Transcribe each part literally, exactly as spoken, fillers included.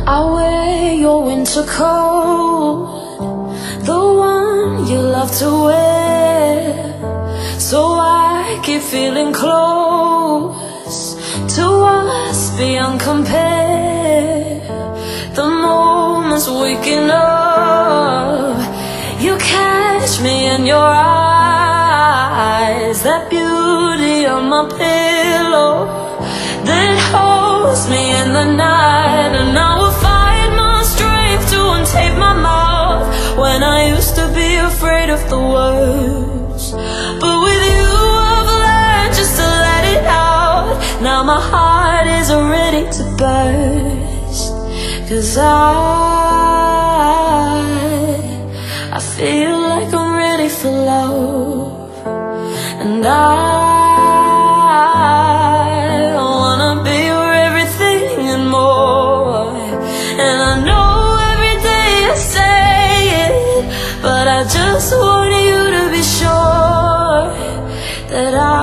I wear your winter coat, the one you love to wear, so I keep feeling close to us beyond compare. The moments waking up, you catch me in your eyes, that beauty on my pillow that holds me in the night. And I will find my strength to untape my mouth when I used to be afraid of the words. But with you I've learned just to let it out. Now my heart is ready to burst, 'cause I I feel like I'm ready for love. And I wanna be your everything and more. And I know every day I say it, but I just want you to be sure that I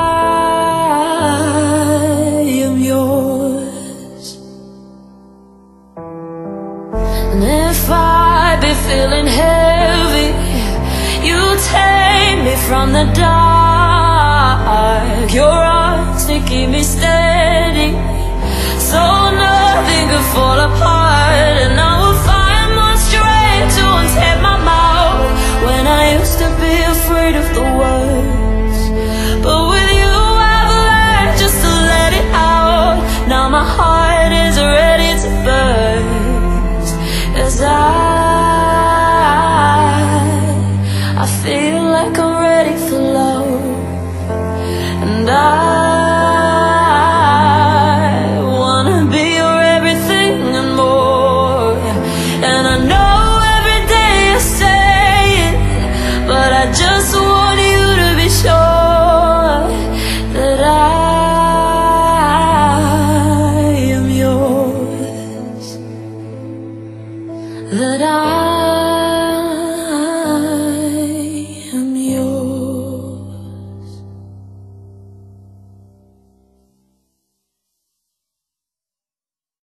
am yours. And if I be feeling heavy, you take me from the dark. Your arms, they keep me steady, so nothing could fall apart. And I will find my strength to untape my mouth when I used to be afraid of the words. But with you I've learned just to let it out. Now my heart is ready to burst, 'cause I I feel like I'm ready for love. And I wanna be your everything and more. And I know every day I say it, but I just want you to be sure that I am yours, that I